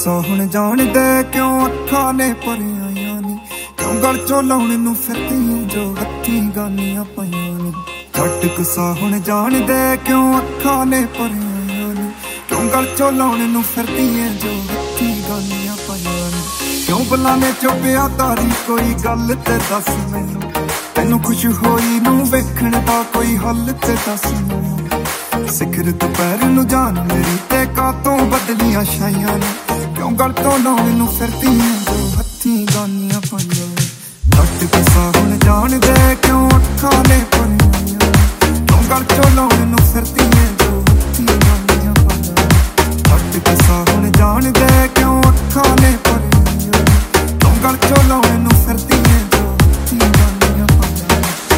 गुस्सा हुण जाणदे क्यों अखां ने भरियां नी क्यों गल चों लाउण नूं फिरदी जो हत्थीं गानियां पाइयां नी झट गुस्सा हुण जाणदे क्यों अखां ने भरियां नी क्यों गल चों लाउण नूं फिरदी जो हत्थीं गानियां पाइयां नी क्यों बुलाने चुप्पिया तारी कोई गल ते दस मैनूं तैनूं खुश होई नूं वेखण दा कोई हल ते दस मैनूं सिखर दुपहर नूं जान मेरी ते कातों बदलियां छाइयां ने क्यों गल तो लाउण नूं फिरदी जो हत्थीं गानियां पाइयां झट गुस्सा हुण जाणदे क्यों अखां ने भरियां क्यों गल चों लाउण नूं फिरदी जो हत्थीं गानियां पाइयां झट गुस्सा हुण जाणदे क्यों अखां ने भरियां क्यों गल चों लाउण नूं फिरदी जो हत्थीं गानियां पाइयां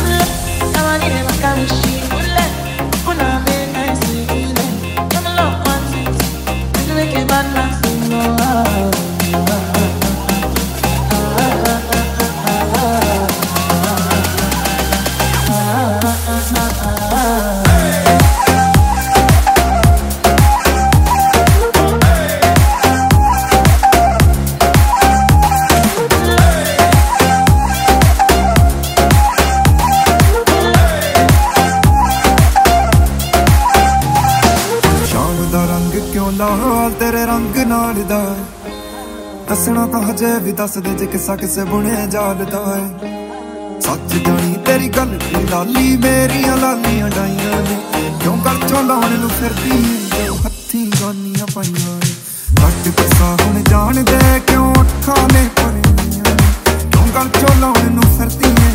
लाल तेरे रंग नाल दा दसना तो हजे भी दस दे जे किसा किसे बुने जाल दा सच जानी तेरी गल दी लाली मेरियां लालियां डाइयां ने क्यों गल चों लाउण नूं फिरदी जो हत्थीं गानियां पाइयां ने झट गुस्सा हुण जाणदे क्यों अखां ने भरियां क्यों गल चों लाउण नूं फिरदी